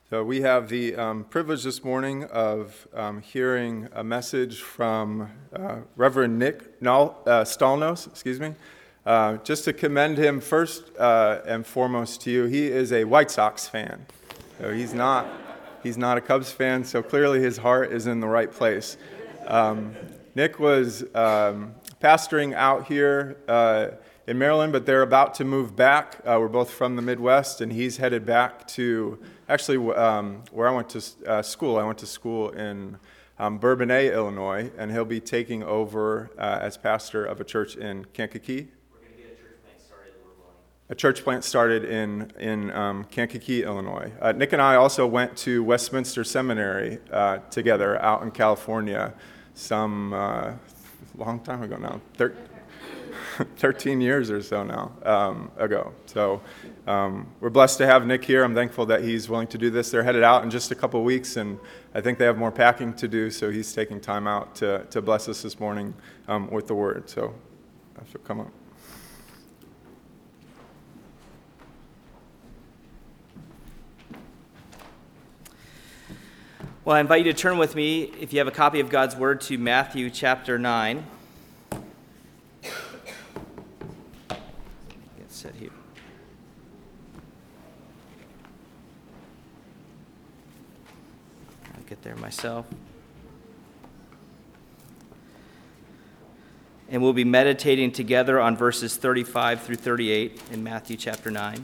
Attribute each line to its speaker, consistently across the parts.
Speaker 1: So we have the privilege this morning of hearing a message from Reverend Nick Stalnos, just to commend him first and foremost to you. He is a White Sox fan. So he's not a Cubs fan, so clearly his heart is in the right place. Nick was pastoring out here in Maryland, but they're about to move back. We're both from the Midwest, and he's headed back to where I went to school. I went to school in Bourbonnais, Illinois, and he'll be taking over as pastor of a church in Kankakee.
Speaker 2: We're going to get a church plant started, Lord willing.
Speaker 1: A church plant started in Kankakee, Illinois. Nick and I also went to Westminster Seminary together out in California some long time ago now, 13 years or so now ago. So we're blessed to have Nick here. I'm thankful that he's willing to do this. They're headed out in just a couple weeks, and I think they have more packing to do, so he's taking time out to bless us this morning with the word. So I should come up.
Speaker 2: Well, I invite you to turn with me, if you have a copy of God's Word, to Matthew chapter 9. Get set here. I'll get there myself. And we'll be meditating together on verses 35 through 38 in Matthew chapter 9.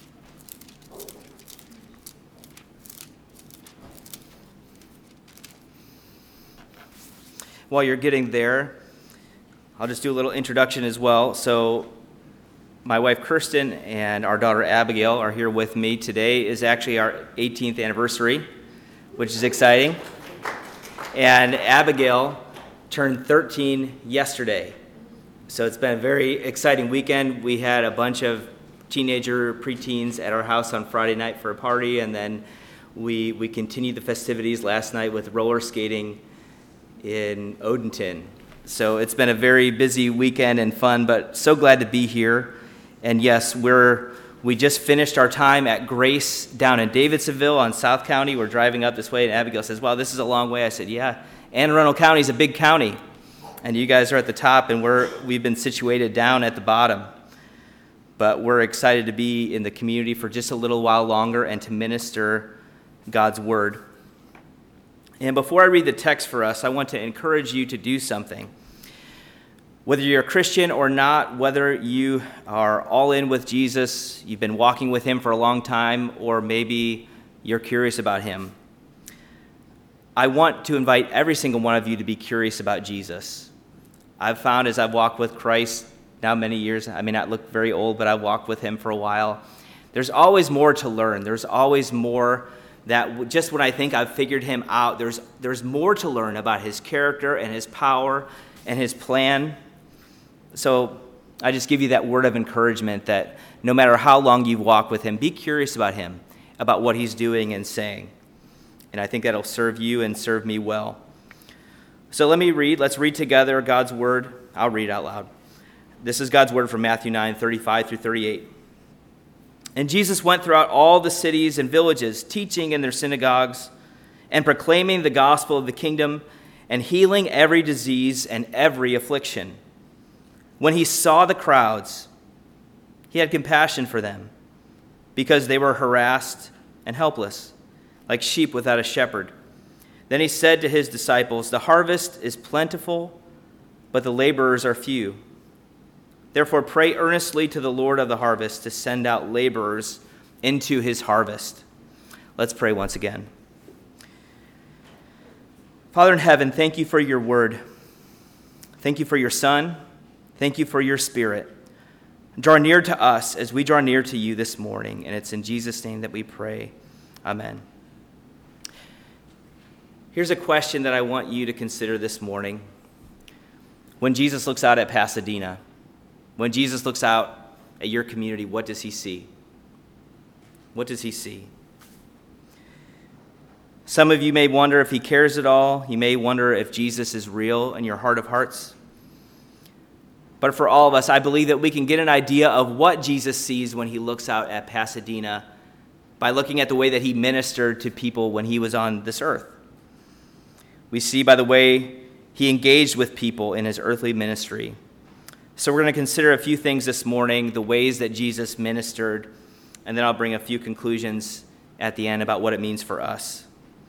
Speaker 2: While you're getting there, I'll just do a little introduction as well. So my wife Kirsten and our daughter Abigail are here with me. Today is actually our 18th anniversary, which is exciting. And Abigail turned 13 yesterday. So it's been a very exciting weekend. We had a bunch of teenager preteens at our house on Friday night for a party, and then we continued the festivities last night with roller skating in Odenton. So it's been a very busy weekend and fun, but so glad to be here. And yes, we just finished our time at Grace down in Davidsonville on South County. We're driving up this way, and Abigail says, "Wow, this is a long way." I said, "Yeah, Anne Arundel County is a big county, and you guys are at the top, and we've been situated down at the bottom. But we're excited to be in the community for just a little while longer and to minister God's word." And before I read the text for us, I want to encourage you to do something. Whether you're a Christian or not, whether you are all in with Jesus, you've been walking with him for a long time, or maybe you're curious about him, I want to invite every single one of you to be curious about Jesus. I've found as I've walked with Christ now many years, I may not look very old, but I've walked with him for a while. There's always more to learn. There's always more that just when I think I've figured him out, there's more to learn about his character and his power and his plan. So I just give you that word of encouragement that no matter how long you've walked with him, be curious about him, about what he's doing and saying. And I think that'll serve you and serve me well. So let's read together God's word. I'll read out loud. This is God's word from Matthew 9, 35 through 38. And Jesus went throughout all the cities and villages, teaching in their synagogues and proclaiming the gospel of the kingdom and healing every disease and every affliction. When he saw the crowds, he had compassion for them because they were harassed and helpless, like sheep without a shepherd. Then he said to his disciples, "The harvest is plentiful, but the laborers are few. Therefore, pray earnestly to the Lord of the harvest to send out laborers into his harvest." Let's pray once again. Father in heaven, thank you for your word. Thank you for your Son. Thank you for your Spirit. Draw near to us as we draw near to you this morning. And it's in Jesus' name that we pray. Amen. Here's a question that I want you to consider this morning. When Jesus looks out at Pasadena, when Jesus looks out at your community, what does he see? What does he see? Some of you may wonder if he cares at all. You may wonder if Jesus is real in your heart of hearts. But for all of us, I believe that we can get an idea of what Jesus sees when he looks out at Pasadena by looking at the way that he ministered to people when he was on this earth. We see by the way he engaged with people in his earthly ministry. So we're going to consider a few things this morning, the ways that Jesus ministered, and then I'll bring a few conclusions at the end about what it means for us.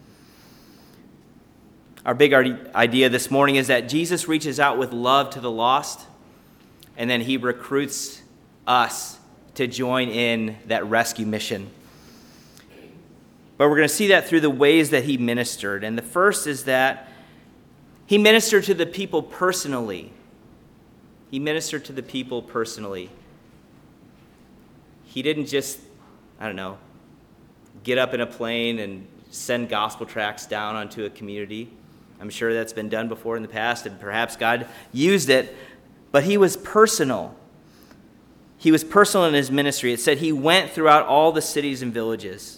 Speaker 2: Our big idea this morning is that Jesus reaches out with love to the lost, and then he recruits us to join in that rescue mission. But we're going to see that through the ways that he ministered. And the first is that he ministered to the people personally. He ministered to the people personally. He didn't just, get up in a plane and send gospel tracts down onto a community. I'm sure that's been done before in the past, and perhaps God used it, but he was personal. He was personal in his ministry. It said he went throughout all the cities and villages.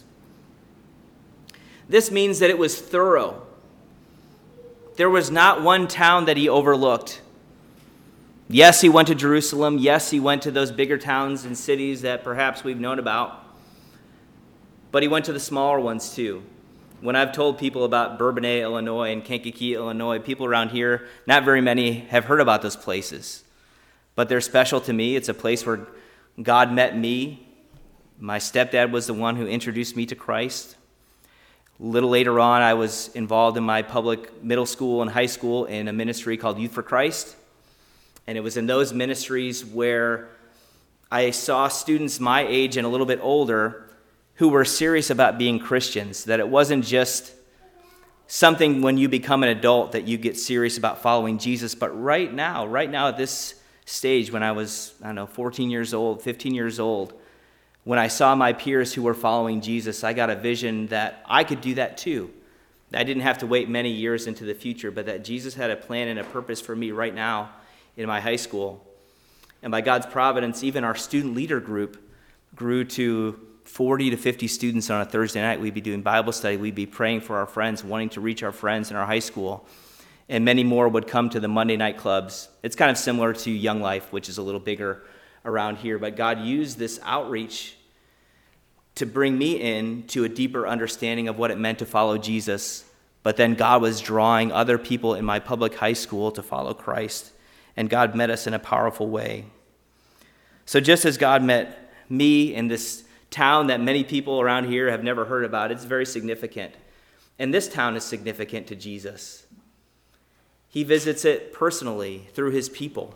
Speaker 2: This means that it was thorough. There was not one town that he overlooked. Yes, he went to Jerusalem. Yes, he went to those bigger towns and cities that perhaps we've known about. But he went to the smaller ones too. When I've told people about Bourbonnais, Illinois, and Kankakee, Illinois, people around here, not very many have heard about those places. But they're special to me. It's a place where God met me. My stepdad was the one who introduced me to Christ. A little later on, I was involved in my public middle school and high school in a ministry called Youth for Christ. And it was in those ministries where I saw students my age and a little bit older who were serious about being Christians, that it wasn't just something when you become an adult that you get serious about following Jesus, but right now at this stage when I was, 14 years old, 15 years old, when I saw my peers who were following Jesus, I got a vision that I could do that too. I didn't have to wait many years into the future, but that Jesus had a plan and a purpose for me right now in my high school. And by God's providence, even our student leader group grew to 40 to 50 students on a Thursday night. We'd be doing Bible study. We'd be praying for our friends, wanting to reach our friends in our high school. And many more would come to the Monday night clubs. It's kind of similar to Young Life, which is a little bigger around here. But God used this outreach to bring me in to a deeper understanding of what it meant to follow Jesus. But then God was drawing other people in my public high school to follow Christ. And God met us in a powerful way. So just as God met me in this town that many people around here have never heard about, it's very significant. And this town is significant to Jesus. He visits it personally through his people.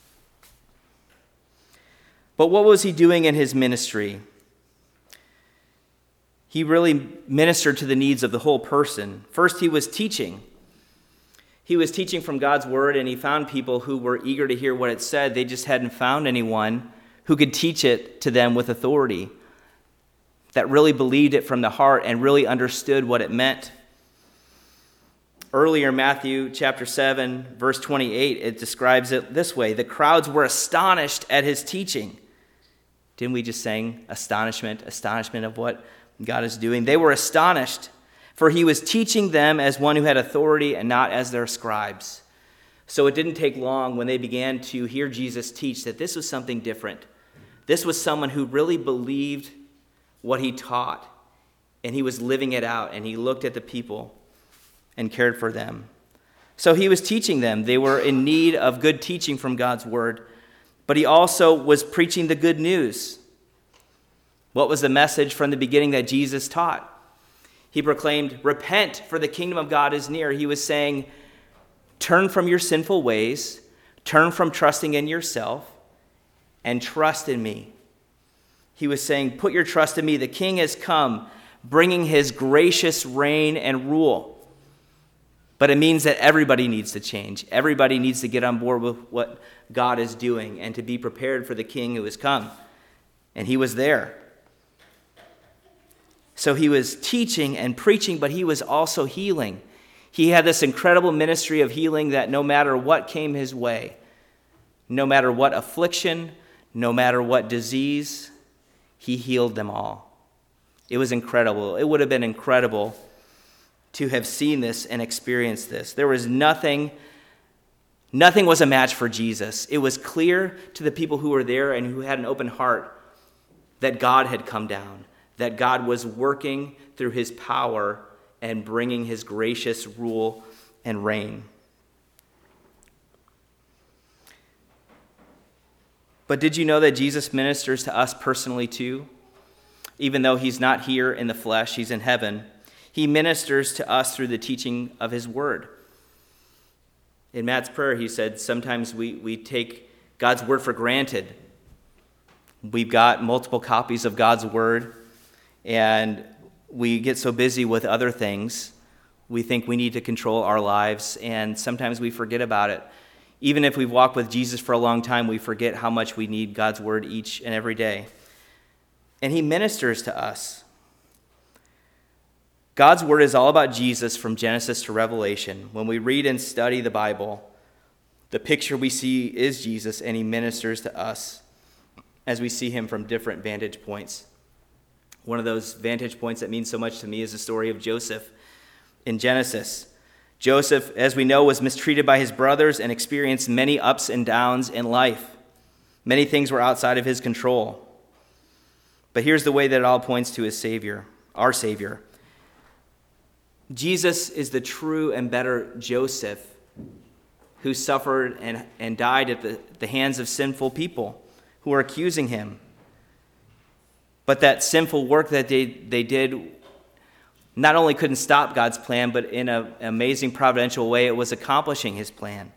Speaker 2: But what was he doing in his ministry? He really ministered to the needs of the whole person. First, he was teaching. He was teaching from God's word, and he found people who were eager to hear what it said. They just hadn't found anyone who could teach it to them with authority, that really believed it from the heart and really understood what it meant. Earlier, Matthew chapter 7, verse 28, it describes it this way: the crowds were astonished at his teaching. Didn't we just sing astonishment of what God is doing? They were astonished, for he was teaching them as one who had authority and not as their scribes. So it didn't take long when they began to hear Jesus teach that this was something different. This was someone who really believed what he taught, and he was living it out, and he looked at the people and cared for them. So he was teaching them. They were in need of good teaching from God's word, but he also was preaching the good news. What was the message from the beginning that Jesus taught? He proclaimed, "Repent, for the kingdom of God is near." He was saying, turn from your sinful ways, turn from trusting in yourself, and trust in me. He was saying, put your trust in me. The king has come, bringing his gracious reign and rule. But it means that everybody needs to change. Everybody needs to get on board with what God is doing and to be prepared for the king who has come. And he was there. So he was teaching and preaching, but he was also healing. He had this incredible ministry of healing that no matter what came his way, no matter what affliction, no matter what disease, he healed them all. It was incredible. It would have been incredible to have seen this and experienced this. There was nothing was a match for Jesus. It was clear to the people who were there and who had an open heart that God had come down, that God was working through his power and bringing his gracious rule and reign. But did you know that Jesus ministers to us personally too? Even though he's not here in the flesh, he's in heaven, he ministers to us through the teaching of his word. In Matt's prayer, he said sometimes we take God's word for granted. We've got multiple copies of God's word, and we get so busy with other things. We think we need to control our lives, and sometimes we forget about it. Even if we've walked with Jesus for a long time, we forget how much we need God's word each and every day. And he ministers to us. God's word is all about Jesus from Genesis to Revelation. When we read and study the Bible, the picture we see is Jesus, and he ministers to us as we see him from different vantage points. One of those vantage points that means so much to me is the story of Joseph in Genesis. Joseph, as we know, was mistreated by his brothers and experienced many ups and downs in life. Many things were outside of his control. But here's the way that it all points to his Savior, our Savior. Jesus is the true and better Joseph who suffered and died at the hands of sinful people who were accusing him. But that sinful work that they did not only couldn't stop God's plan, but in an amazing providential way, it was accomplishing his plan.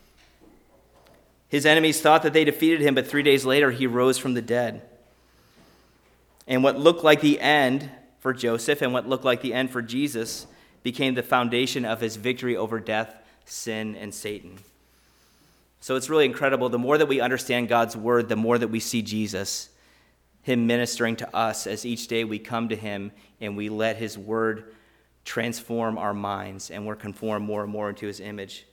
Speaker 2: His enemies thought that they defeated him, but 3 days later he rose from the dead. And what looked like the end for Joseph and what looked like the end for Jesus became the foundation of his victory over death, sin, and Satan. So it's really incredible. The more that we understand God's word, the more that we see Jesus, him ministering to us as each day we come to him and we let his word transform our minds and we're conformed more and more into his image.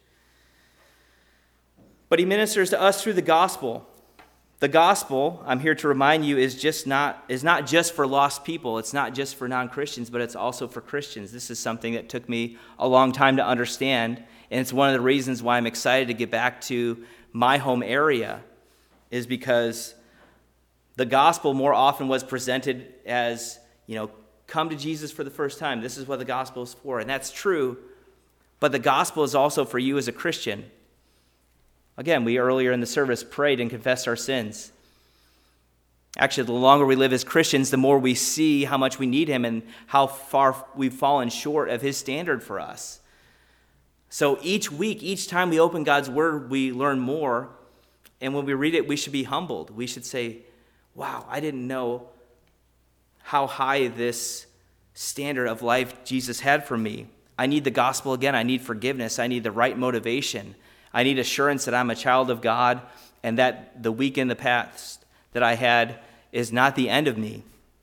Speaker 2: But he ministers to us through the gospel. The gospel, I'm here to remind you, is not just for lost people. It's not just for non-Christians, but it's also for Christians. This is something that took me a long time to understand, and it's one of the reasons why I'm excited to get back to my home area, is because the gospel more often was presented as, come to Jesus for the first time. This is what the gospel is for, and that's true, but the gospel is also for you as a Christian. Again, we earlier in the service prayed and confessed our sins. Actually, the longer we live as Christians, the more we see how much we need him and how far we've fallen short of his standard for us. So each week, each time we open God's word, we learn more. And when we read it, we should be humbled. We should say, wow, I didn't know how high this standard of life Jesus had for me. I need the gospel again. I need forgiveness. I need the right motivation. I need assurance that I'm a child of God and that the week in the past that I had is not the end of me.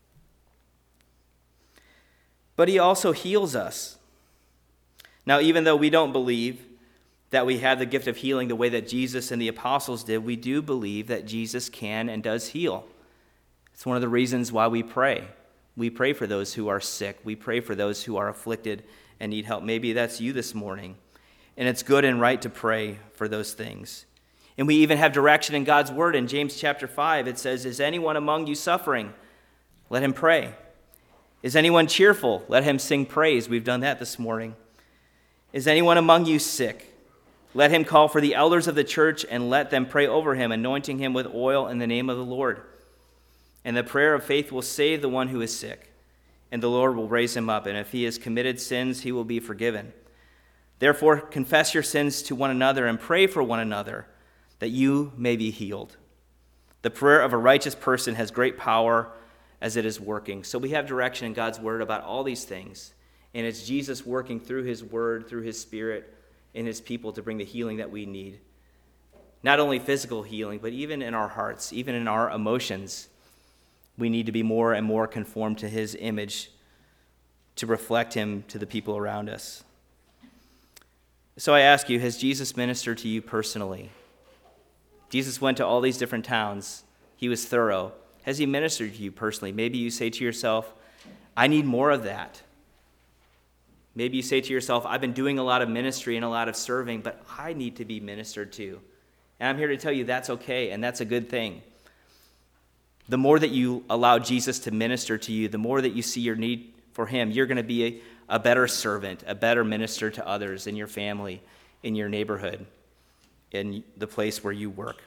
Speaker 2: But he also heals us. Now, even though we don't believe that we have the gift of healing the way that Jesus and the apostles did, we do believe that Jesus can and does heal. It's one of the reasons why we pray. We pray for those who are sick. We pray for those who are afflicted and need help. Maybe that's you this morning. And it's good and right to pray for those things. And we even have direction in God's word. In James chapter 5, it says, is anyone among you suffering? Let him pray. Is anyone cheerful? Let him sing praise. We've done that this morning. Is anyone among you sick? Let him call for the elders of the church and let them pray over him, anointing him with oil in the name of the Lord. And the prayer of faith will save the one who is sick, and the Lord will raise him up. And if he has committed sins, he will be forgiven. Therefore, confess your sins to one another and pray for one another that you may be healed. The prayer of a righteous person has great power as it is working. So we have direction in God's word about all these things. And it's Jesus working through his word, through his spirit, in his people to bring the healing that we need. Not only physical healing, but even in our hearts, even in our emotions. We need to be more and more conformed to his image to reflect him to the people around us. So I ask you, has Jesus ministered to you personally? Jesus went to all these different towns. He was thorough. Has he ministered to you personally? Maybe you say to yourself, I need more of that. Maybe you say to yourself, I've been doing a lot of ministry and a lot of serving, but I need to be ministered to. And I'm here to tell you that's okay, and that's a good thing. the more that you allow Jesus to minister to you, the more that you see your need for him, you're going to be a better servant, a better minister to others in your family, in your neighborhood, in the place where you work.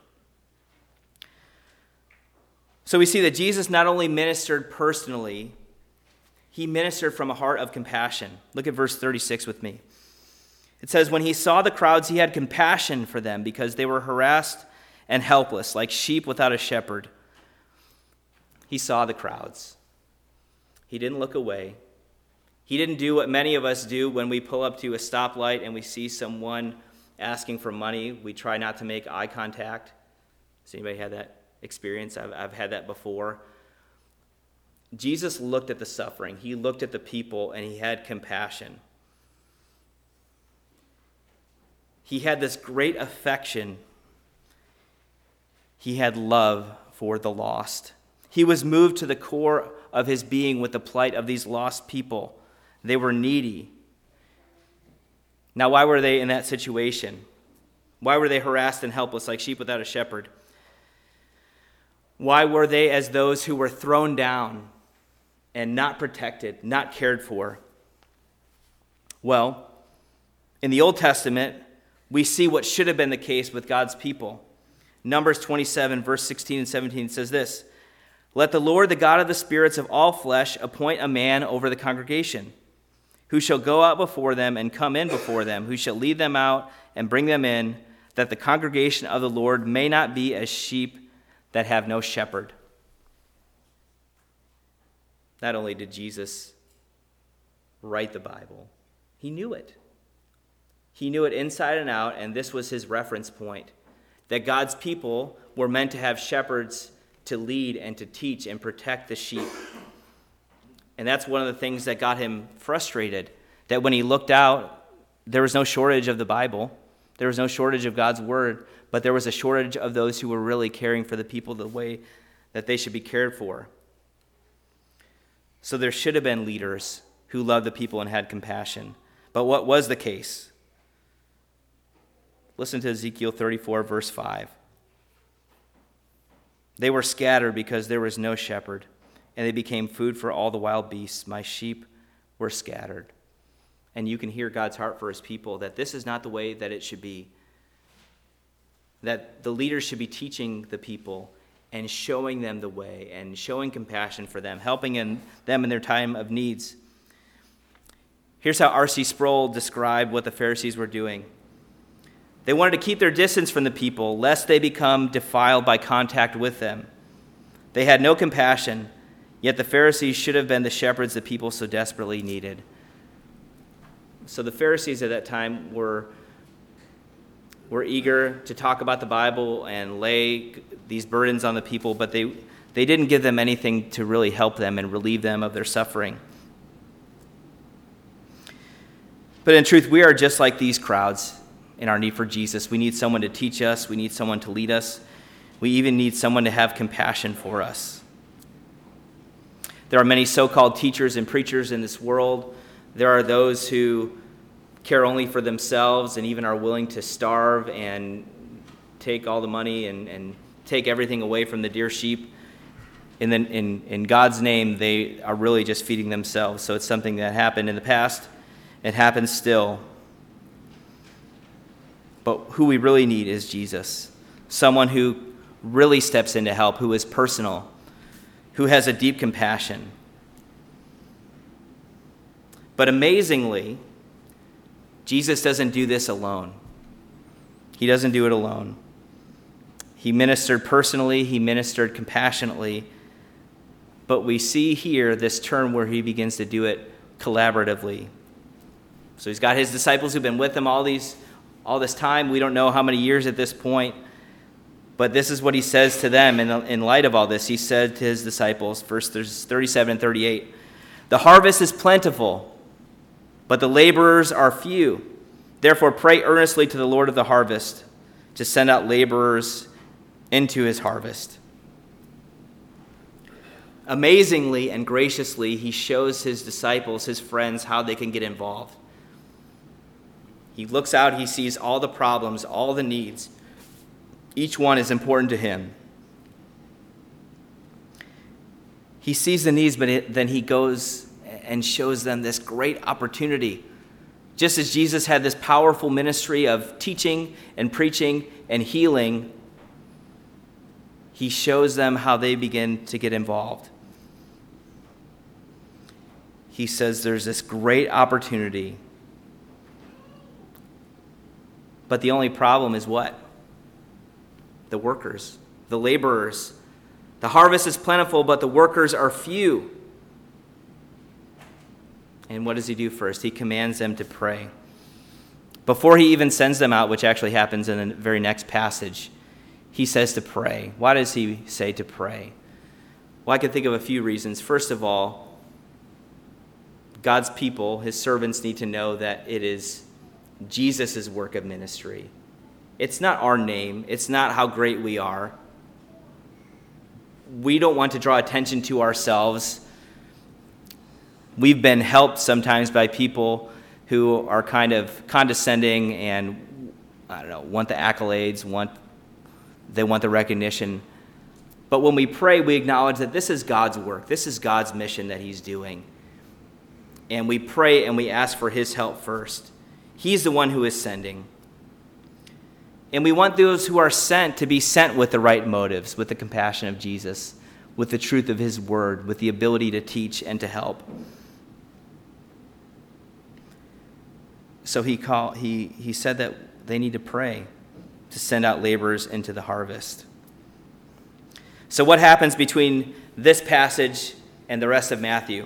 Speaker 2: So we see that Jesus not only ministered personally, he ministered from a heart of compassion. Look at verse 36 with me. It says, when he saw the crowds, he had compassion for them because they were harassed and helpless, like sheep without a shepherd. He saw the crowds. He didn't look away. He didn't do what many of us do when we pull up to a stoplight and we see someone asking for money. We try not to make eye contact. Has anybody had that experience? I've had that before. Jesus looked at the suffering. He looked at the people, and he had compassion. He had this great affection. He had love for the lost. He was moved to the core of his being with the plight of these lost people. They were needy. Now, why were they in that situation? Why were they harassed and helpless like sheep without a shepherd? Why were they as those who were thrown down and not protected, not cared for? Well, in the Old Testament, we see what should have been the case with God's people. Numbers 27, verse 16 and 17 says this, let the Lord, the God of the spirits of all flesh, appoint a man over the congregation, who shall go out before them and come in before them, who shall lead them out and bring them in, that the congregation of the Lord may not be as sheep that have no shepherd. Not only did Jesus write the Bible, he knew it. He knew it inside and out, and this was his reference point, that God's people were meant to have shepherds to lead and to teach and protect the sheep. And that's one of the things that got him frustrated, that when he looked out, there was no shortage of the Bible. There was no shortage of God's word, but there was a shortage of those who were really caring for the people the way that they should be cared for. So there should have been leaders who loved the people and had compassion. But what was the case? Listen to Ezekiel 34, verse 5. They were scattered because there was no shepherd, and they became food for all the wild beasts. My sheep were scattered. And you can hear God's heart for his people, that this is not the way that it should be. That the leaders should be teaching the people and showing them the way and showing compassion for them, helping them in their time of needs. Here's how R.C. Sproul described what the Pharisees were doing. They wanted to keep their distance from the people, lest they become defiled by contact with them. They had no compassion, yet the Pharisees should have been the shepherds the people so desperately needed. So the Pharisees at that time were eager to talk about the Bible and lay these burdens on the people, but they didn't give them anything to really help them and relieve them of their suffering. But in truth, we are just like these crowds in our need for Jesus. We need someone to teach us. We need someone to lead us. We even need someone to have compassion for us. There are many so-called teachers and preachers in this world. There are those who care only for themselves and even are willing to starve and take all the money and take everything away from the dear sheep. And then in God's name, they are really just feeding themselves. So it's something that happened in the past. It happens still. But who we really need is Jesus, someone who really steps in to help, who is personal, who has a deep compassion. But amazingly, Jesus doesn't do this alone. He doesn't do it alone. He ministered personally, he ministered compassionately, but we see here this turn where he begins to do it collaboratively. So he's got his disciples who've been with him all this time. We don't know how many years at this point, but this is what he says to them in light of all this. He said to his disciples, verses 37 and 38, "The harvest is plentiful, but the laborers are few. Therefore pray earnestly to the Lord of the harvest to send out laborers into his harvest." Amazingly and graciously, he shows his disciples, his friends, how they can get involved. He looks out, he sees all the problems, all the needs. Each one is important to him. He sees the needs, but then he goes and shows them this great opportunity. Just as Jesus had this powerful ministry of teaching and preaching and healing, he shows them how they begin to get involved. He says there's this great opportunity. But the only problem is what? The workers, the laborers. The harvest is plentiful, but the workers are few. And what does he do first? He commands them to pray. Before he even sends them out, which actually happens in the very next passage, he says to pray. Why does he say to pray? Well, I can think of a few reasons. First of all, God's people, his servants, need to know that it is Jesus' work of ministry. It's not our name. It's not how great we are. We don't want to draw attention to ourselves. We've been helped sometimes by people who are kind of condescending and, want the accolades, they want the recognition. But when we pray, we acknowledge that this is God's work. This is God's mission that he's doing. And we pray and we ask for his help first. He's the one who is sending. And we want those who are sent to be sent with the right motives, with the compassion of Jesus, with the truth of his word, with the ability to teach and to help. So he said that they need to pray to send out laborers into the harvest. So what happens between this passage and the rest of Matthew?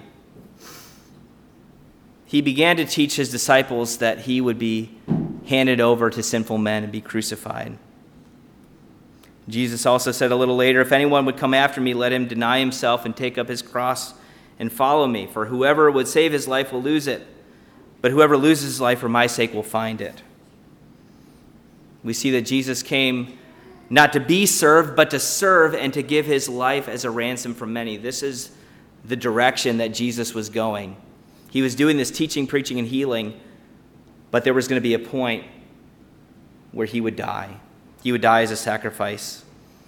Speaker 2: He began to teach his disciples that he would be handed over to sinful men and be crucified. Jesus also said a little later, if anyone would come after me, let him deny himself and take up his cross and follow me. For whoever would save his life will lose it, but whoever loses his life for my sake will find it. We see that Jesus came not to be served, but to serve and to give his life as a ransom for many. This is the direction that Jesus was going. He was doing this teaching, preaching, and healing, but there was going to be a point where he would die. He would die as a sacrifice.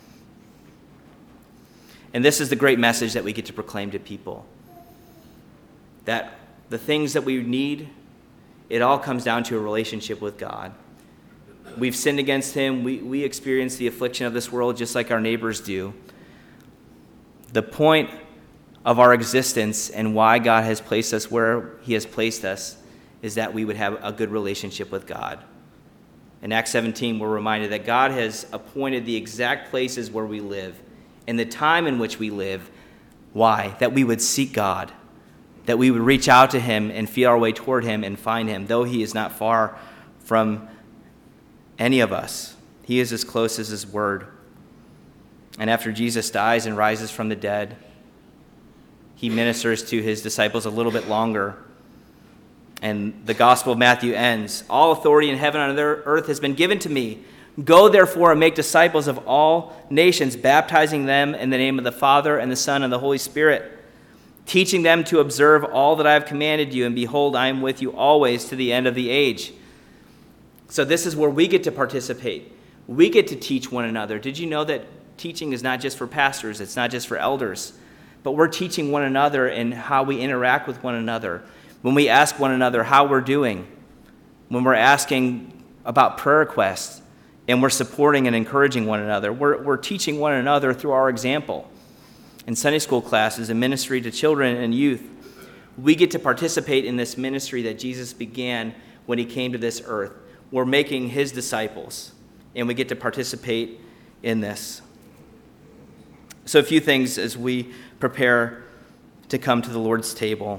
Speaker 2: And this is the great message that we get to proclaim to people. That the things that we need, it all comes down to a relationship with God. We've sinned against him. We experience the affliction of this world just like our neighbors do. The point of our existence and why God has placed us where he has placed us is that we would have a good relationship with God. In Acts 17, we're reminded that God has appointed the exact places where we live and the time in which we live. Why? That we would seek God, that we would reach out to him and feel our way toward him and find him, though he is not far from any of us. He is as close as his word. And after Jesus dies and rises from the dead, he ministers to his disciples a little bit longer. And the Gospel of Matthew ends, all authority in heaven and on earth has been given to me. Go therefore and make disciples of all nations, baptizing them in the name of the Father and the Son and the Holy Spirit, teaching them to observe all that I have commanded you. And behold, I am with you always to the end of the age. So this is where we get to participate. We get to teach one another. Did you know that teaching is not just for pastors? It's not just for elders. But we're teaching one another in how we interact with one another. When we ask one another how we're doing, when we're asking about prayer requests, and we're supporting and encouraging one another, we're teaching one another through our example. In Sunday school classes and ministry to children and youth, we get to participate in this ministry that Jesus began when he came to this earth. We're making his disciples, and we get to participate in this. So a few things as we prepare to come to the Lord's table.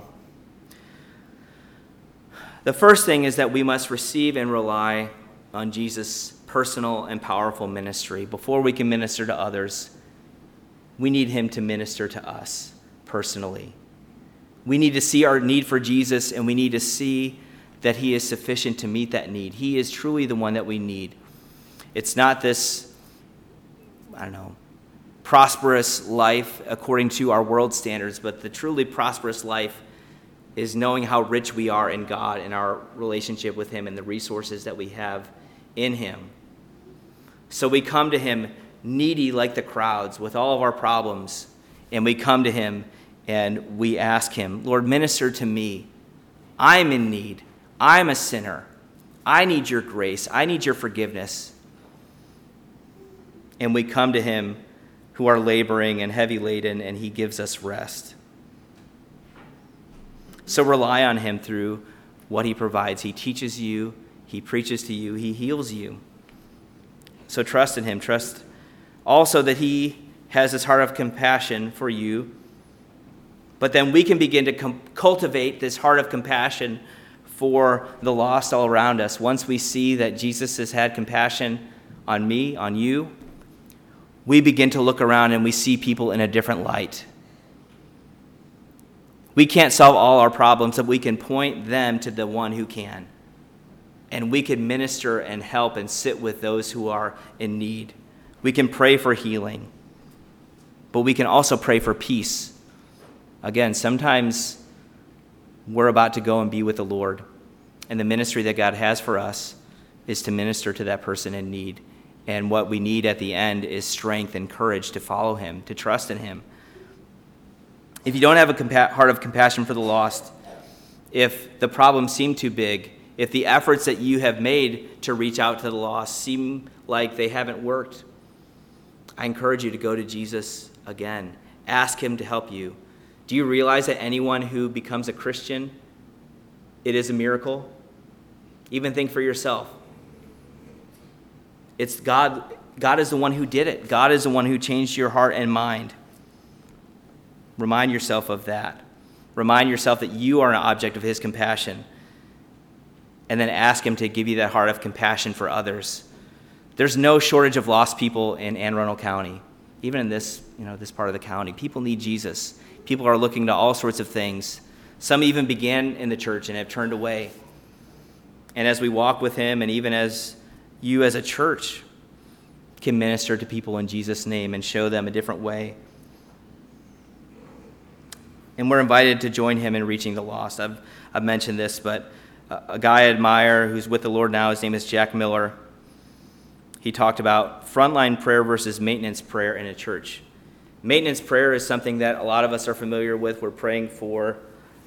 Speaker 2: The first thing is that we must receive and rely on Jesus' personal and powerful ministry. Before we can minister to others, we need him to minister to us personally. We need to see our need for Jesus, and we need to see that he is sufficient to meet that need. He is truly the one that we need. It's not this, prosperous life according to our world standards, but the truly prosperous life is knowing how rich we are in God and our relationship with him and the resources that we have in him. So we come to him needy like the crowds with all of our problems, and we come to him and we ask him, Lord, minister to me. I'm in need. I'm a sinner. I need your grace. I need your forgiveness. And we come to him who are laboring and heavy laden, and he gives us rest. So rely on him through what he provides. He teaches you, he preaches to you, he heals you. So trust in him. Trust also that he has this heart of compassion for you. But then we can begin to cultivate this heart of compassion for the lost all around us. Once we see that Jesus has had compassion on me, on you, we begin to look around and we see people in a different light. We can't solve all our problems, but we can point them to the one who can. And we can minister and help and sit with those who are in need. We can pray for healing, but we can also pray for peace. Again, sometimes we're about to go and be with the Lord, and the ministry that God has for us is to minister to that person in need. And what we need at the end is strength and courage to follow him, to trust in him. If you don't have a heart of compassion for the lost, if the problems seem too big, if the efforts that you have made to reach out to the lost seem like they haven't worked, I encourage you to go to Jesus again. Ask him to help you. Do you realize that anyone who becomes a Christian, it is a miracle? Even think for yourself. It's God. God is the one who did it. God is the one who changed your heart and mind. Remind yourself of that. Remind yourself that you are an object of his compassion. And then ask him to give you that heart of compassion for others. There's no shortage of lost people in Anne Arundel County. Even in this part of the county, people need Jesus. People are looking to all sorts of things. Some even began in the church and have turned away. And as we walk with him, and even as you as a church can minister to people in Jesus' name and show them a different way. And we're invited to join him in reaching the lost. I've mentioned this, but a guy I admire who's with the Lord now, his name is Jack Miller. He talked about frontline prayer versus maintenance prayer in a church. Maintenance prayer is something that a lot of us are familiar with. We're praying for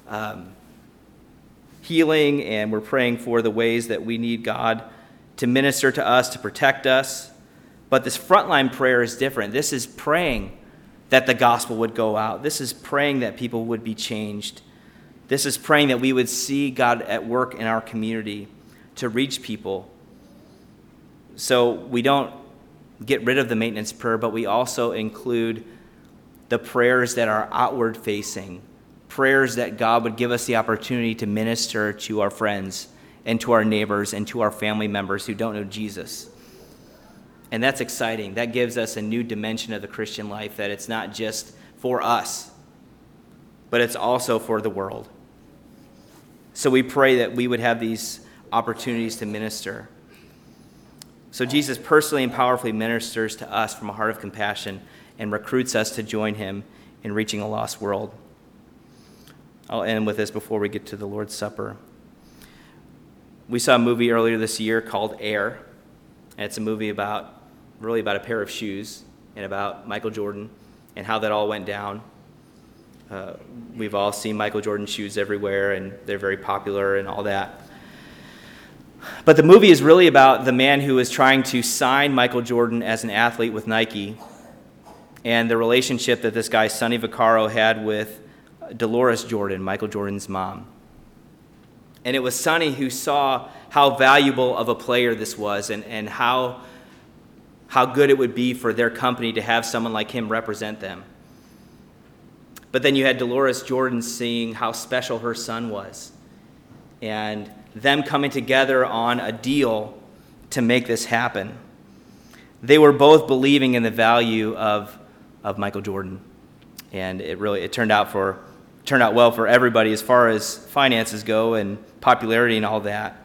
Speaker 2: healing, and we're praying for the ways that we need God to minister to us, to protect us. But this frontline prayer is different. This is praying that the gospel would go out. This is praying that people would be changed. This is praying that we would see God at work in our community to reach people. So we don't get rid of the maintenance prayer, but we also include the prayers that are outward facing, prayers that God would give us the opportunity to minister to our friends and to our neighbors and to our family members who don't know Jesus. And that's exciting. That gives us a new dimension of the Christian life, that it's not just for us, but it's also for the world. So we pray that we would have these opportunities to minister. So Jesus personally and powerfully ministers to us from a heart of compassion and recruits us to join him in reaching a lost world. I'll end with this before we get to the Lord's Supper. We saw a movie earlier this year called Air, and it's a movie about a pair of shoes and about Michael Jordan and how that all went down. We've all seen Michael Jordan shoes everywhere, and they're very popular and all that. But the movie is really about the man who is trying to sign Michael Jordan as an athlete with Nike, and the relationship that this guy, Sonny Vaccaro, had with Dolores Jordan, Michael Jordan's mom. And it was Sonny who saw how valuable of a player this was, and how good it would be for their company to have someone like him represent them. But then you had Dolores Jordan seeing how special her son was, and them coming together on a deal to make this happen. They were both believing in the value of Michael Jordan, and it turned out well for everybody as far as finances go and popularity and all that.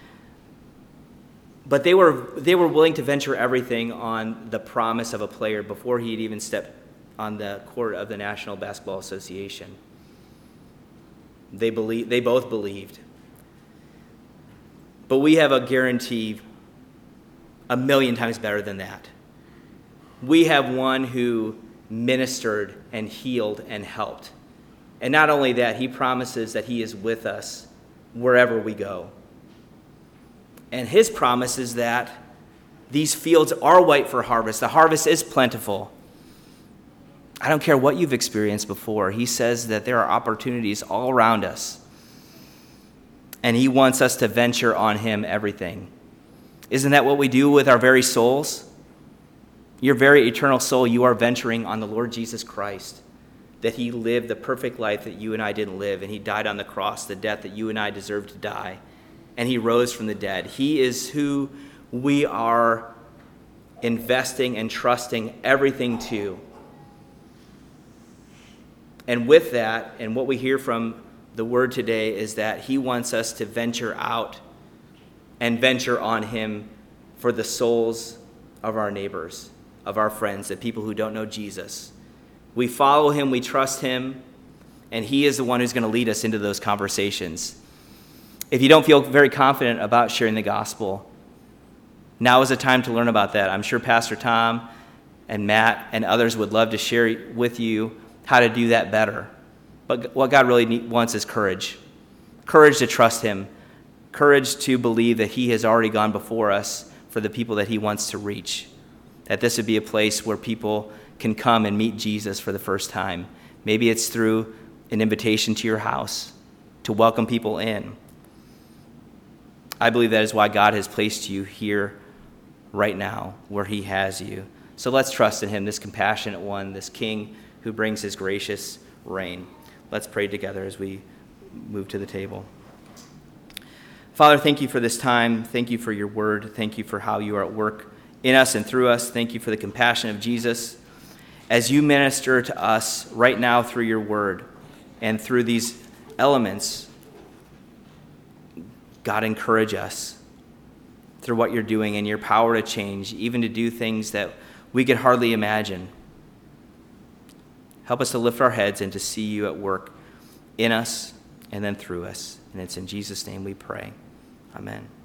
Speaker 2: But they were willing to venture everything on the promise of a player before he had even stepped on the court of the National Basketball Association. They both believed. But we have a guarantee 1,000,000 times better than that. We have one who ministered and healed and helped. And not only that, he promises that he is with us wherever we go. And his promise is that these fields are white for harvest. The harvest is plentiful. I don't care what you've experienced before. He says that there are opportunities all around us. And he wants us to venture on him everything. Isn't that what we do with our very souls? Your very eternal soul, you are venturing on the Lord Jesus Christ, that he lived the perfect life that you and I didn't live, and he died on the cross, the death that you and I deserved to die, and he rose from the dead. He is who we are investing and trusting everything to. And with that, and what we hear from the word today is that he wants us to venture out and venture on him for the souls of our neighbors, of our friends, the people who don't know Jesus. We follow him, we trust him, and he is the one who's going to lead us into those conversations. If you don't feel very confident about sharing the gospel, now is the time to learn about that. I'm sure Pastor Tom and Matt and others would love to share with you how to do that better. But what God really wants is courage. Courage to trust him. Courage to believe that he has already gone before us for the people that he wants to reach. That this would be a place where people can come and meet Jesus for the first time. Maybe it's through an invitation to your house to welcome people in. I believe that is why God has placed you here right now, where he has you. So let's trust in him, this compassionate one, this King who brings his gracious reign. Let's pray together as we move to the table. Father, thank you for this time. Thank you for your word. Thank you for how you are at work in us and through us. Thank you for the compassion of Jesus as you minister to us right now through your word and through these elements. God, encourage us through what you're doing and your power to change, even to do things that we could hardly imagine. Help us to lift our heads and to see you at work in us and then through us. And it's in Jesus' name we pray. Amen.